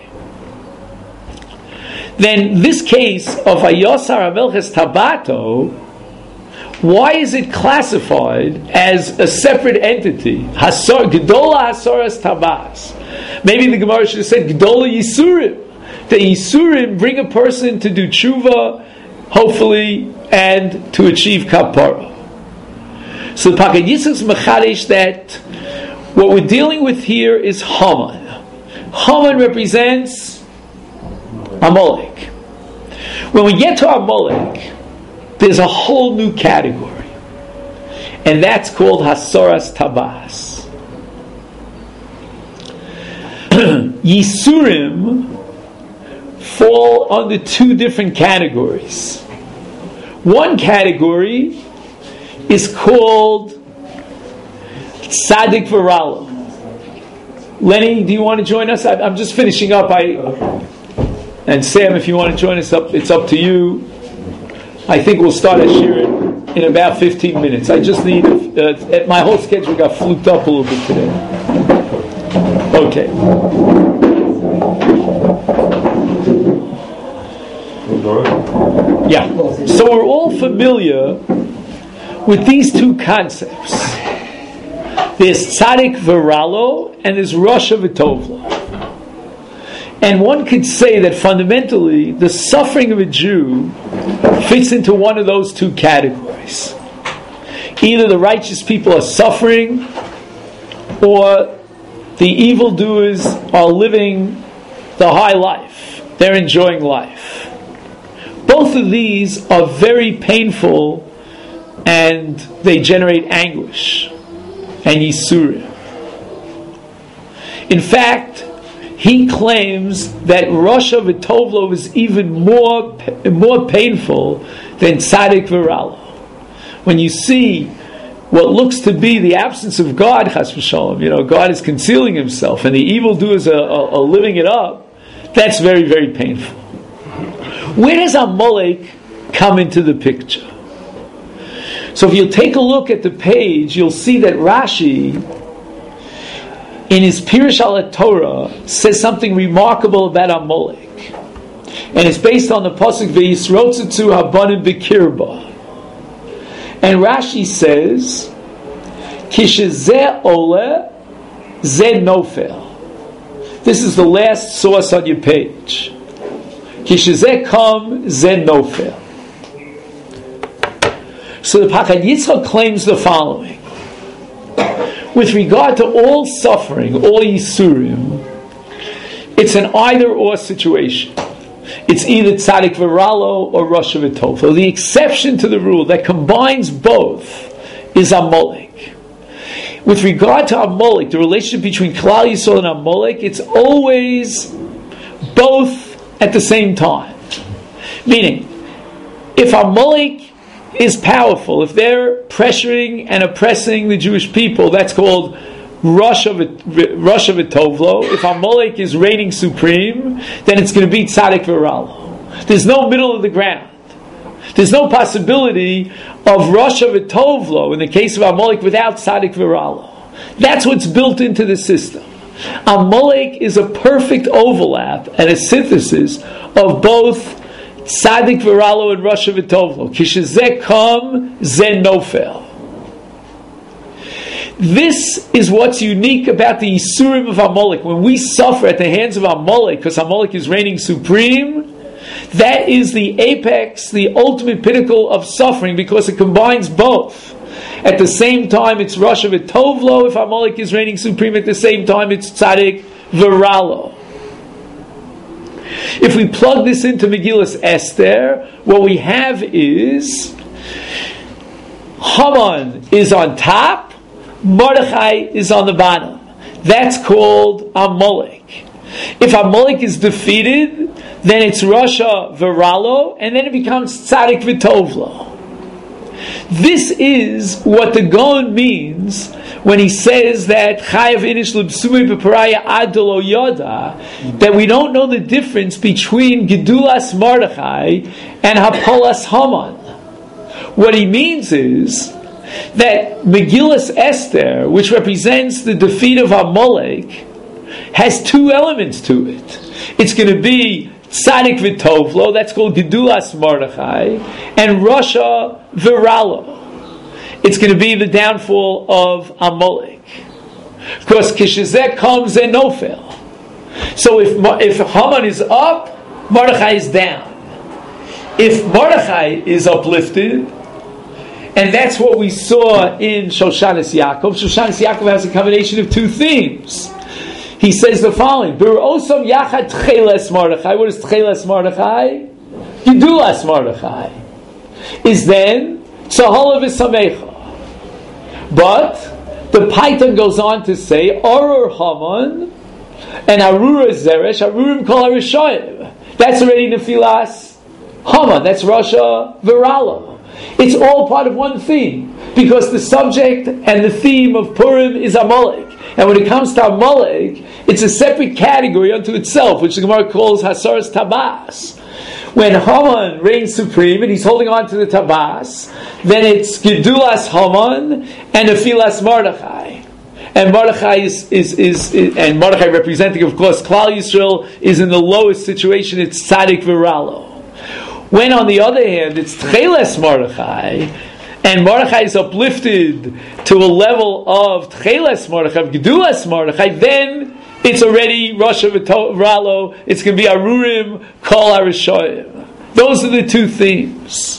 Speaker 1: Then this case of Ayosar Amelches Tabato, why is it classified as a separate entity? Hasor, Gedola Hasoras Tabas. Maybe the Gemara should have said Gedola Yisurim. The Yisurim bring a person to do tshuva, hopefully, and to achieve kapara. So the Pakad Yitzchak is mechadish that what we're dealing with here is Haman. Haman represents Amalek. When we get to Amalek, there's a whole new category, and that's called Hasoras Tabas. Yisurim fall under two different categories. One category is called Tzadik V'Ralo. Lenny, do you want to join us? I, I'm just finishing up. I and Sam, if you want to join us, up it's up to you. I think we'll start at Shirin in about fifteen minutes. I just need uh, my whole schedule got fluked up a little bit today. Okay. Yeah. So we're all familiar with these two concepts. There's Tzadik V'Ralo and there's Rasha V'Tovlo. And one could say that fundamentally the suffering of a Jew fits into one of those two categories. Either the righteous people are suffering, or the evildoers are living the high life. They're enjoying life. Both of these are very painful, and they generate anguish and yisurim. In fact, he claims that Rasha V'Tovlo is even more more painful than Tzadik V'Ralo. When you see what looks to be the absence of God, Chas v'Shalom, you know, God is concealing Himself, and the evildoers are, are, are living it up. That's very, very painful. Where does Amalek come into the picture? So if you take a look at the page, you'll see that Rashi, in his Pirush al Torah, says something remarkable about Amalek, and it's based on the pasuk V'yisrotzutzu habanim b'kirba. And Rashi says, Kishezeh ole, zeh nofel. This is the last source on your page. Kishezeh kam, zeh nofel. So the Pakad Yitzchak claims the following. With regard to all suffering, all Yisurim, it's an either-or situation. It's either Tzadik V'Ralo or Rasha V'Tovlo. The exception to the rule that combines both is Amalek. With regard to Amalek, the relationship between Klal Yisrael and Amalek, it's always both at the same time. Meaning, if Amalek is powerful, if they're pressuring and oppressing the Jewish people, that's called Rasha V'Tovlo. If Amalek is reigning supreme, then it's going to be Tzadik V'Ralo. There's no middle of the ground. There's no possibility of Rasha V'Tovlo in the case of Amalek without Tzadik V'Ralo. That's what's built into the system. Amalek is a perfect overlap and a synthesis of both Tzadik V'Ralo and Rasha V'Tovlo. Kishezeh kam, zeh nofel. This is what's unique about the Yisurim of Amalek. When we suffer at the hands of Amalek, because Amalek is reigning supreme, that is the apex, the ultimate pinnacle of suffering, because it combines both. At the same time, it's Rasha V'Tovlo. If Amalek is reigning supreme, at the same time, it's Tzadik V'Ralo. If we plug this into Megillas Esther, what we have is Haman is on top, Mordechai is on the bottom. That's called Amalek. If Amalek is defeated, then it's Rasha V'Ralo, and then it becomes Tzadik V'Tovlo. This is what the Gaon means when he says that Chayav Inish L'Bsumi B'Paraya Ad Lo Yoda, that we don't know the difference between Gedulas Mordechai and Hapolas Haman. What he means is that Megillas Esther, which represents the defeat of Amalek, has two elements to it. It's going to be Tzadik V'Tovlo, that's called Gedulas Mordechai, and Rasha Viralo. It's going to be the downfall of Amalek. Because Kishazek comes and Nofel. So if if Haman is up, Mordechai is down. If Mordechai is uplifted, and that's what we saw in Shoshanas Yaakov. Shoshanas Yaakov has a combination of two themes. He says the following: B'r'osam yachad tcheles Mordechai. What is tcheles Mordechai? Gedulas Mordechai is then tzaholav v'samecha. But the Paitan goes on to say Oror Haman and Arura Zeresh, Arurim Kol HaRishayim. That's already Nefilas Haman. That's Rasha Viralo. It's all part of one theme, because the subject and the theme of Purim is Amalek. And when it comes to Amalek, it's a separate category unto itself, which the Gemara calls Hasaras Tabas. When Haman reigns supreme and he's holding on to the Tabas, then it's Gedulas Haman and Nefilas Mordechai. And Mordechai is, is, is, is and Mordechai representing, of course, Klal Yisrael, is in the lowest situation. It's Tzadik Viralo. When, on the other hand, it's Tcheles Mordechai, and Mordechai is uplifted to a level of Tcheles Mordechai, of Gedulas Mordechai, then it's already Rasha Viralo. It's going to be Arurim Kol HaRishayim. Those are the two themes.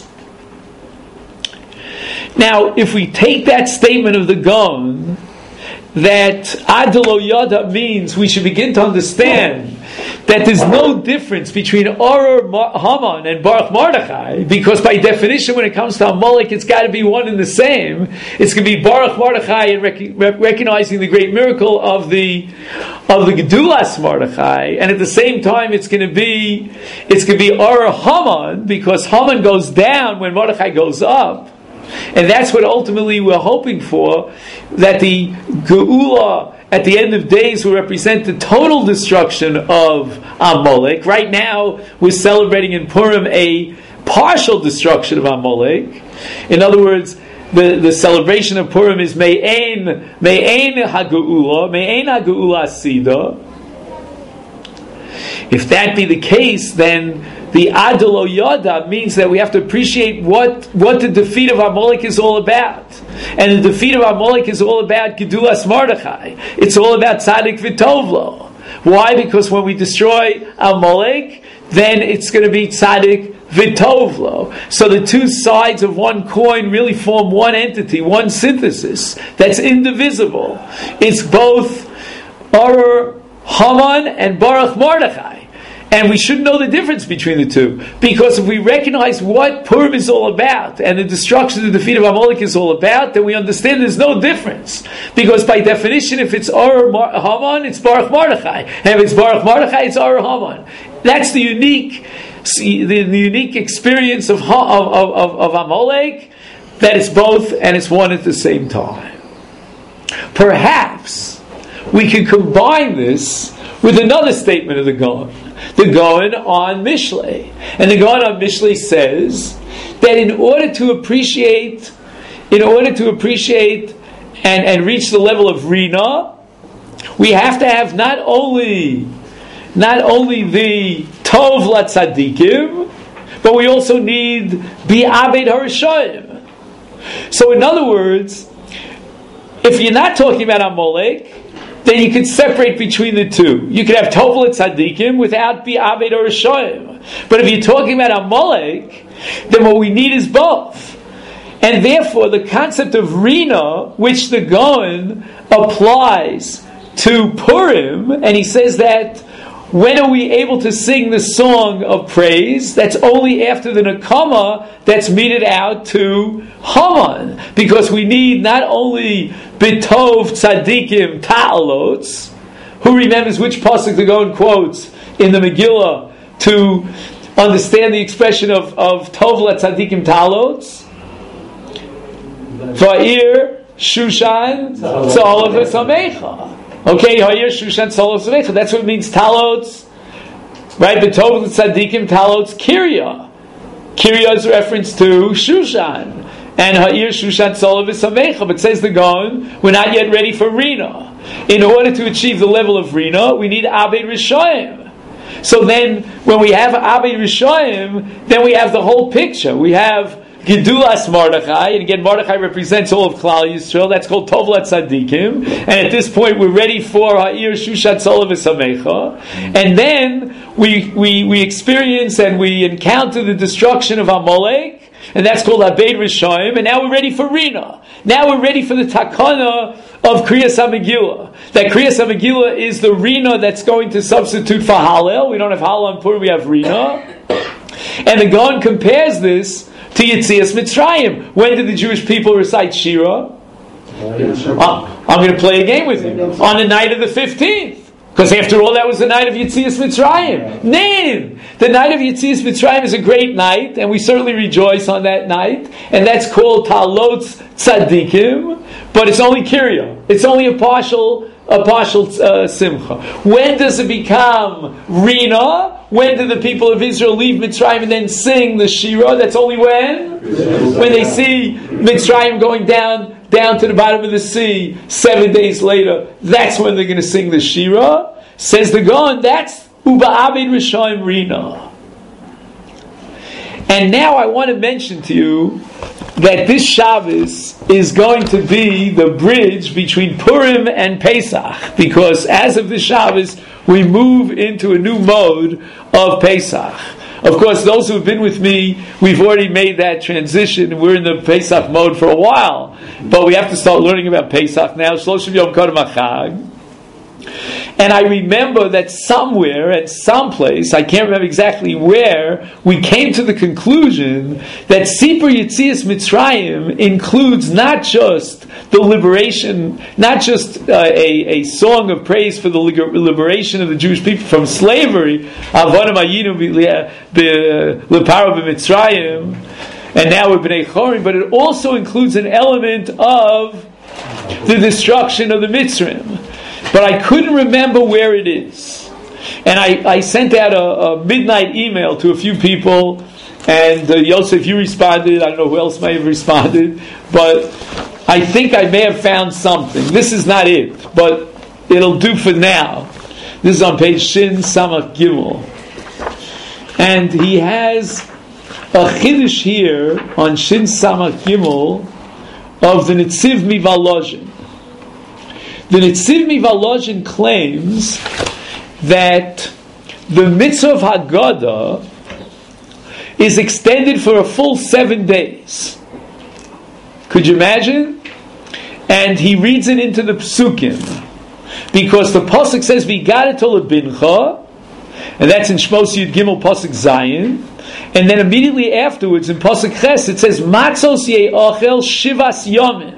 Speaker 1: Now, if we take that statement of the Gaon, that Adelo Yada means we should begin to understand that there's no difference between Oror Haman and Baruch Mordechai, because by definition, when it comes to Amalek, it's got to be one and the same. It's going to be Baruch Mordechai and rec- recognizing the great miracle of the of the Gedulas Mordechai, and at the same time, it's going to be it's going to be Oror Haman, because Haman goes down when Mordechai goes up. And that's what ultimately we're hoping for, that the Geula at the end of days will represent the total destruction of Amalek. Right now, we're celebrating in Purim a partial destruction of Amalek. In other words, the, the celebration of Purim is Me'ein Me'ein HaGeula, Me'ein HaGeula Asida. If that be the case, then the Adelo Yada means that we have to appreciate what, what the defeat of Amalek is all about. And the defeat of Amalek is all about Gedulas Mordechai. It's all about Tzadik V'Tovlo. Why? Because when we destroy Amalek, then it's going to be Tzadik V'Tovlo. So the two sides of one coin really form one entity, one synthesis that's indivisible. It's both Oror Haman and Baruch Mordechai. And we should know the difference between the two. Because if we recognize what Purim is all about, and the destruction, the defeat of Amalek is all about, then we understand there's no difference. Because by definition, if it's Oror Haman, it's Baruch Mordechai. And if it's Baruch Mordechai, it's Oror Haman. That's the unique, the, the unique experience of, of, of, of Amalek, that it's both and it's one at the same time. Perhaps we can combine this with another statement of the Gaon. The Gaon on Mishlei. And the Gaon on Mishlei says that in order to appreciate, in order to appreciate and, and reach the level of Rina, we have to have not only not only the Tov LaTzadikim, but we also need Bi'abed HaRishayim. So in other words, if you're not talking about Amalek, then you could separate between the two. You could have Tov LaTzadikim without Bi'abed HaRishayim. But if you're talking about Amalek, then what we need is both. And therefore, the concept of Rina, which the Gaon applies to Purim, and he says that when are we able to sing the song of praise? That's only after the Nakama that's meted out to Haman. Because we need not only B'tov Tzadikim Ta'alots, who remembers which pasuk the Gaon quotes in the Megillah to understand the expression of, of Tov LaTzadikim Ta'alots? Va'ir Shushan Tzalav V'samecha. Okay, Hayir Shushan Tzalav V'samecha. That's what it means, Talots. Right? B'tov Tzadikim Talots Kirya. Kirya is a reference to Shushan. And Ha'ir Shushan Tzolav is Samecha. But says the Gaon, we're not yet ready for Rina. In order to achieve the level of Rina, we need Abed Rishayim. So then, when we have Abed Rishayim, then we have the whole picture. We have Gedulas Mordechai, and again, Mordechai represents all of Klal Yisrael. That's called Tovlat Tzadikim. And at this point, we're ready for Ha'ir Shushan Tzolav V'Samecha. And then we we we experience and we encounter the destruction of Amalek, and that's called Abed Rishayim. And now we're ready for Rina. Now we're ready for the Takana of Kriyas HaMegillah. That Kriyas HaMegillah is the Rina that's going to substitute for Hallel. We don't have Hallel on Purim, we have Rina. And the Gaon compares this to Yetzias Mitzrayim. When did the Jewish people recite Shira? Uh, I'm going to play a game with you. On the night of the fifteenth. Because after all, that was the night of Yetzias Mitzrayim. Name! The night of Yetzias Mitzrayim is a great night, and we certainly rejoice on that night. And that's called Talot Tzadikim, but it's only Kirya. It's only a partial a partial uh, Simcha. When does it become Rina? When do the people of Israel leave Mitzrayim and then sing the Shira? That's only when? When they see Mitzrayim going down down to the bottom of the sea seven days later. That's when they're going to sing the Shira. Says the Gaon, that's Uba Abed Rishayim Rina. And now I want to mention to you that this Shabbos is going to be the bridge between Purim and Pesach, because as of this Shabbos, we move into a new mode of Pesach. Of course, those who have been with me, we've already made that transition. We're in the Pesach mode for a while, but we have to start learning about Pesach now. Shloshim Yom Kodem HaChag. And I remember that somewhere, at some place, I can't remember exactly where, we came to the conclusion that Sipur Yetzias Mitzrayim includes not just the liberation, not just uh, a, a song of praise for the liberation of the Jewish people from slavery, Avonim Ayinu Leparo B'Mitzrayim, and now we're B'nei Chorim, but it also includes an element of the destruction of the Mitzrayim. But I couldn't remember where it is. And I, I sent out a, a midnight email to a few people, and uh, Yosef, you responded. I don't know who else may have responded, but I think I may have found something. This is not it, but it'll do for now. This is on page Shin Samach Gimel. And he has a chiddush here on Shin Samach Gimel of the Netziv Mivalozhin. The Netziv Mivalozhin claims that the mitzvah of Haggadah is extended for a full seven days. Could you imagine? And he reads it into the Psukim, because the Pasuk says V'gadat lebincha, and that's in Shmos Yud Gimel Pasuk Zayin, and then immediately afterwards in Pasuk Ches it says Matzos ye'achel shivas yomim.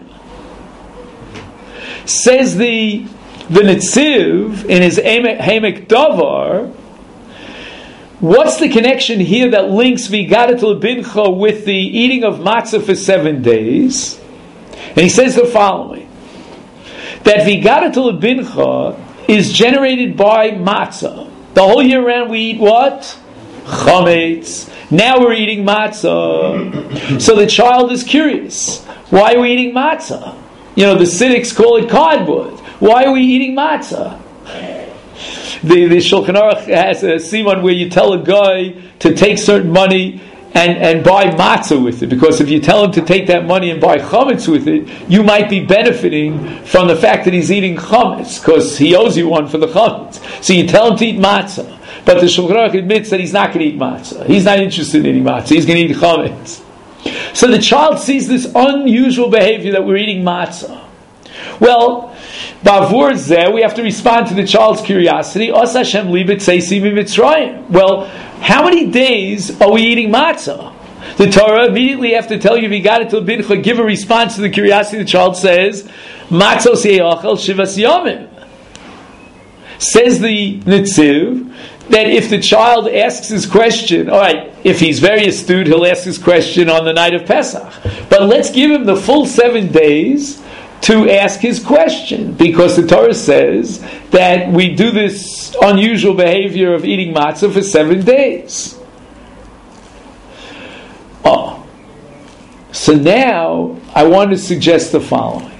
Speaker 1: Says the the Netziv in his Hamek Davar, what's the connection here that links V'gadat lebincha with the eating of matzah for seven days? And he says the following, that V'gadat lebincha is generated by matzah. The whole year round we eat what? Chametz. Now we're eating matzah. So the child is curious. Why are we eating matzah? You know, the Siddiqs call it cardboard. Why are we eating matzah? The, the Shulchan Aruch has a siman where you tell a guy to take certain money and, and buy matzah with it, because if you tell him to take that money and buy chametz with it, you might be benefiting from the fact that he's eating chametz, because he owes you one for the chametz. So you tell him to eat matzah. But the Shulchan Aruch admits that he's not going to eat matzah. He's not interested in eating matzah. He's going to eat chametz. So the child sees this unusual behavior that we're eating matzah. Well, bavur zeh, we have to respond to the child's curiosity. Os Hashem libet seisi mitzrayim. Well, how many days are we eating matzah? The Torah immediately after telling you V'gadat lebincha, give a response to the curiosity. The child says, Matzos ye'achel shivas yomim. Says the Netziv that if the child asks his question, all right, if he's very astute, he'll ask his question on the night of Pesach. But let's give him the full seven days to ask his question, because the Torah says that we do this unusual behavior of eating matzah for seven days. Oh. So now I want to suggest the following.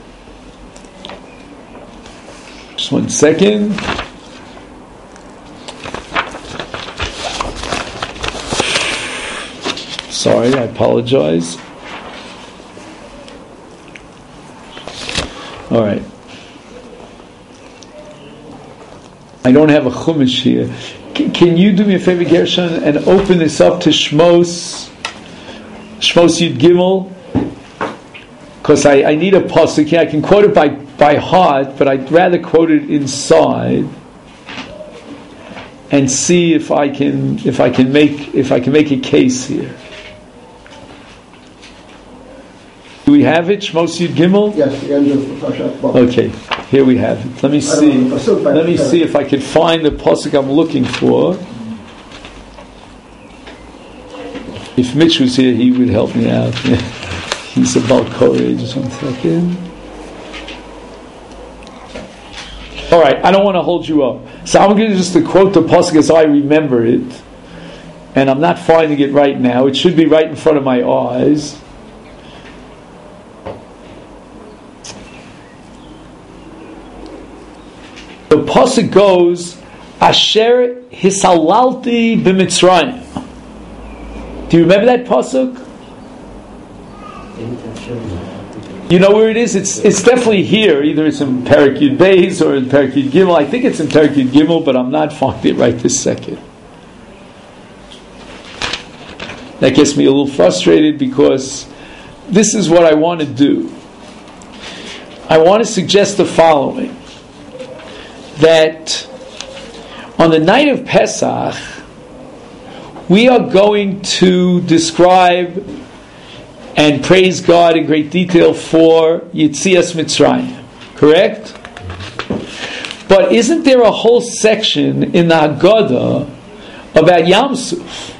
Speaker 1: Just one second. Sorry, I apologize. All right. I don't have a chumash here. C- can you do me a favor, Gershon, and open this up to Shmos, Shmos Yud Gimel? Because I, I need a pasuk here. I can quote it by, by heart, but I'd rather quote it inside and see if I can if I can make if I can make a case here. Do we have it? Shmos Yud Gimel?
Speaker 3: Yes, the end of Parashat Bo.
Speaker 1: Okay, here we have it. Let me see. Let me see if I can find the pasuk I'm looking for. If Mitch was here, he would help me out. He's a Balkori. Just one second. All right, I don't want to hold you up, so I'm going to just to quote the pasuk as I remember it, and I'm not finding it right now. It should be right in front of my eyes. The pasuk goes, "Asher hisalalti b'Mitzrayim." Do you remember that pasuk? You know where it is? It's it's definitely here. Either it's in Perek Yud Beis or in Perek Yud Gimel. I think it's in Perek Yud Gimel, but I'm not finding it right this second. That gets me a little frustrated because this is what I want to do. I want to suggest the following. That on the night of Pesach, we are going to describe and praise God in great detail for Yetzias Mitzrayim. Correct? But isn't there a whole section in the Haggadah about Yam Suf?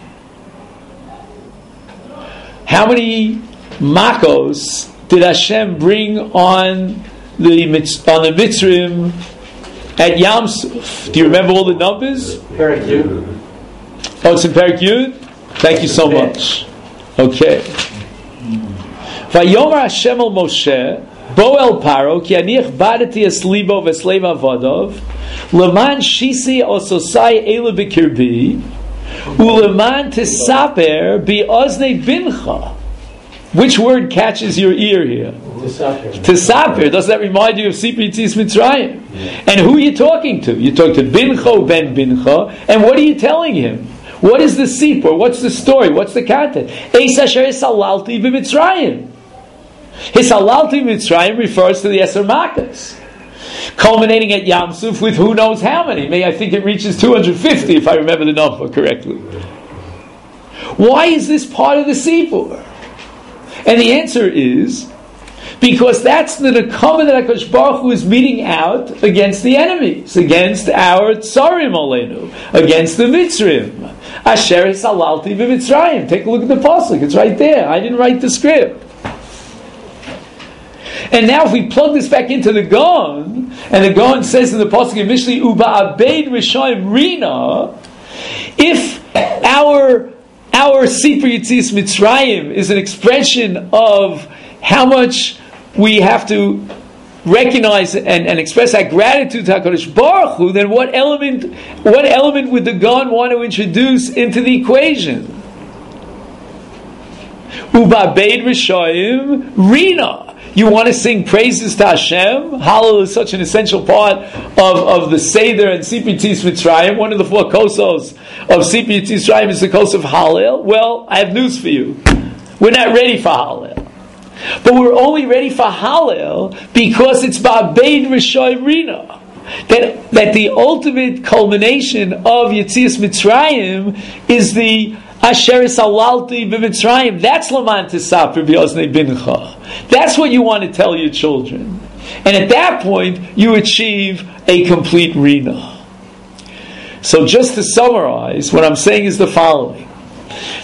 Speaker 1: How many makos did Hashem bring on the on the Mitzrim at Yam Suf? Do you remember all the numbers?
Speaker 4: Perek Yud.
Speaker 1: Oh, it's in Perek Yud? Thank you so much. Okay. Vayomer Hashem el Moshe, Bo el Paro, ki aniach badati es libo v'sleiv avadov, leman shisi ososai ele b'kirbi, uleman tisaper bi ozne bincha. Which word catches your ear here?
Speaker 4: Tisaper.
Speaker 1: Tisaper. Does that remind you of Sipur Yetzias Mitzrayim? And who are you talking to? You talk to Bincha ben Bincha, and what are you telling him? What is the Sipur? What's the story? What's the content? Eis asher hisalalti b'Mitzrayim. Hisalalti b'Mitzrayim refers to the Eser Makas, culminating at Yam Suf with who knows how many. May I think it reaches two hundred fifty if I remember the number correctly. Why is this part of the Sipur? And the answer is because that's the Nekama that HaKadosh Baruch Hu is meeting out against the enemies, against our Tsarim Aleinu, against the Mitzrim. Asher hisalalti b'Mitzrayim. Take a look at the pasuk; it's right there. I didn't write the script. And now, if we plug this back into the Gaon, and the Gaon says in the pasuk in Mishli, "Uba abeid rishayim rina," if our our Sipur Yetzias Mitzrayim is an expression of how much we have to recognize and, and express our gratitude to HaKadosh Baruch Hu, then what element what element would the Gaon want to introduce into the equation? Uba beid rishayim rina. You want to sing praises to Hashem? Hallel is such an essential part of, of the Seder and Sipur Yetzias Mitzrayim. One of the four kosos of Sipur Yetzias Mitzrayim is the kos of Hallel. Well, I have news for you. We're not ready for Hallel. But we're only ready for Hallel because it's Ba'abeid Rishayim Rina. That, that the ultimate culmination of Yetzias Mitzrayim is the Asher hisalalti b'Mitzrayim. That's Laman Tisaper b'Oznei Bincha. That's what you want to tell your children. And at that point, you achieve a complete Rina. So just to summarize, what I'm saying is the following.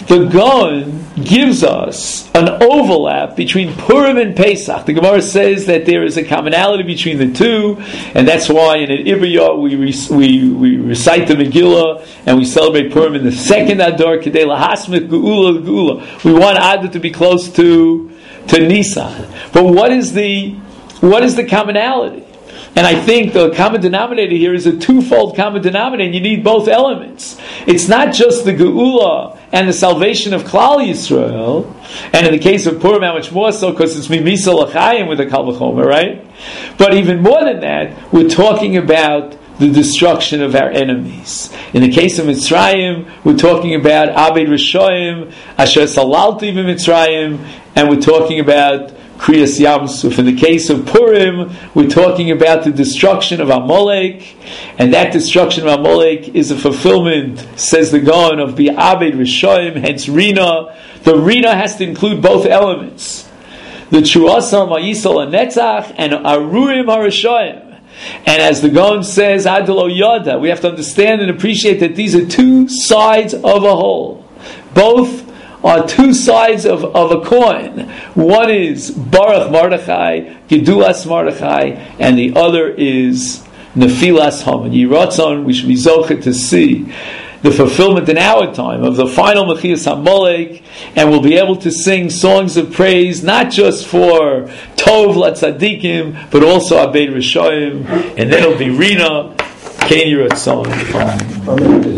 Speaker 1: the Gaon gives us an overlap between Purim and Pesach. The Gemara says that there is a commonality between the two, and that's why in an Ibriyah we, we we recite the Megillah and we celebrate Purim in the second Adar, Kedei Lahasmich Geula Geula. We want Adar to be close to to Nisan. But what is the what is the commonality? And I think the common denominator here is a twofold common denominator, and you need both elements. It's not just the Geula and the salvation of Klal Yisrael, and in the case of Purim, how much more so, because it's Mimisa L'chaim with the Kal V'chomer, right? But even more than that, we're talking about the destruction of our enemies. In the case of Mitzrayim, we're talking about Abed Rishoyim, Asher Salalti Mitzrayim, and we're talking about Kriyas Yamsuf. In the case of Purim, we're talking about the destruction of Amalek, and that destruction of Amalek is a fulfillment, says the Gaon, of Bi'abed Rishoyim, hence Rina. The Rina has to include both elements. The Truasal Ma'yisal HaNetzach and Arurim HaRishoyim. And as the Gaon says, Adelo Yada, we have to understand and appreciate that these are two sides of a whole. Both are two sides of, of a coin. One is Baruch Mordechai, Gedulas Mordechai, and the other is Nefilas Haman. Yiratzon, we should be zocheh to see the fulfillment in our time of the final Mechias HaMolek, and we'll be able to sing songs of praise, not just for Tov LaTzadikim, but also Abed Rishoyim, and then it'll be Rina, Ken Yiratzon.